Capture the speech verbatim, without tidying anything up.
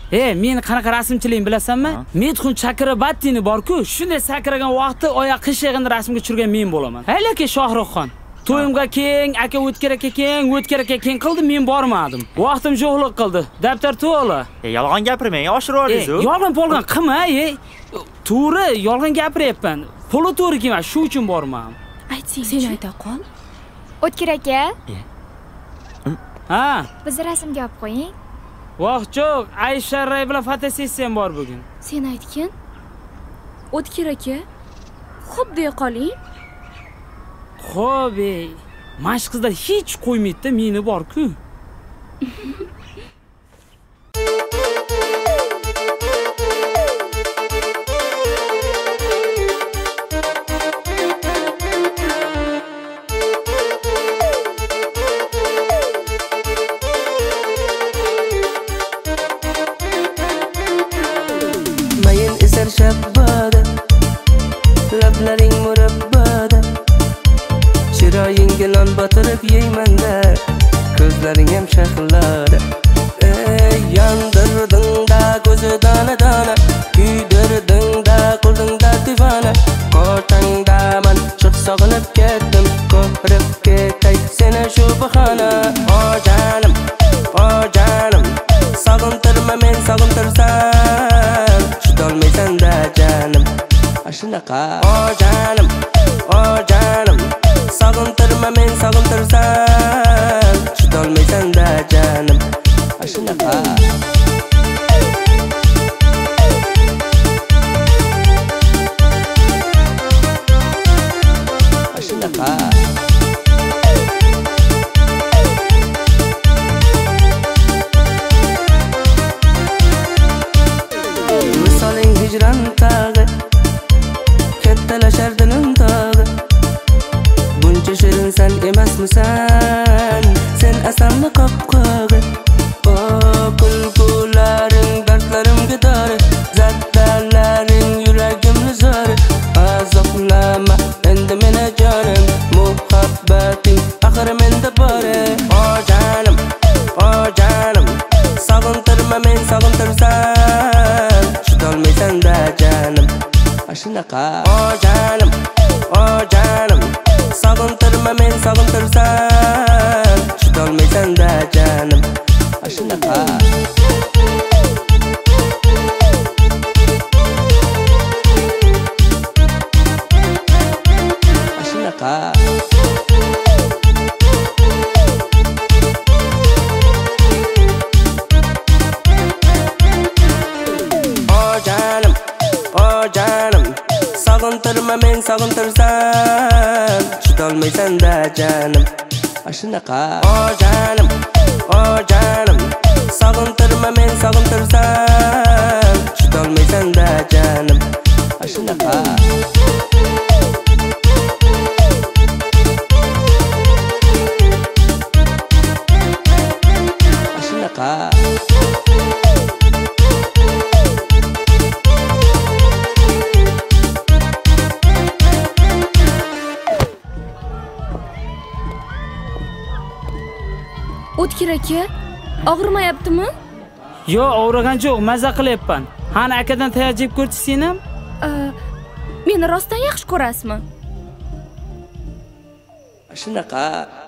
E, meni qanaqa rasmchiligim bilasanmi? Medxun Chakrabartini bor-ku, shunday sakragan vaqtda oyoq qishig'ini rasmga tushirgan men bo'laman. Haylaki Shohruxxon. To'yimga keng, aka O'tkir aka keng, O'tkir aka keng qildi, men bormadim. Vaqtim yo'qlik qildi. Daftar to'la. E, yolg'on gapirmang, oshirib oldingiz-ku. Yolg'on polg'on qilma, ey. To'g'ri, yolg'on gapiryapman. Puli to'g'ri kelmas, shu uchun bormadim. Ayting, sen ayta qol. O'tkir aka. Ha. Biz rasmga olib qo'ying. Vaqtjo'q, Aysha Ray bilan fotosessiyam bor bugun. Sen aytgin. O'tkir aka. Xo'p deya qoling. Xo'p, ey. Mashq qizlar hech qo'ymaydi-da, meni bor-ku. Shabbada lablaring murabbada chiroyingga non botirib yeymanda ko'zlaring ham shahllada ey yondirdingda ko'zi dona dona kuydirdingda qo'lingda divona qo'rtangda man chiq sog'inib ketdim ko'rib ketay seni shu bahona o jonim o jonim sog'intirma men sog'intirsam dolmaysan-da jonim shunaqa o jonim o jonim sog'intirma men sog'intirsam dolmaysan-da jonim shunaqa shunaqa hijron tag'i kattalashar dilim tag'i buncha shirinsan emasmisan sen asamni qopqog'i o kulgularing dardlarimga dori zattalaring yuragimni zori azoblama endi meni jonim muhabbating axir menda bor o jonim o jonim sog'intirma men sog'intirsam dolmaysan-da jonim shunaqa o jonim o jonim sog'intirma men sog'intirsam dolmaysan-da jonim shunaqa shunaqa sog'intirma men sog'intirsam dolmaysan-da jonim shunaqa o jonim o jonim sog'intirma men sog'intirsam dolmaysan-da jonim shunaqa shunaqa O'tkir aka, og'rimayaptimi? Yo'q, og'rigan yo'q, mazza qilyapman. Qani akadan tayyor jeb ko'rchi sen ham? Meni rostdan yaxshi ko'rasizmi? Shunaqa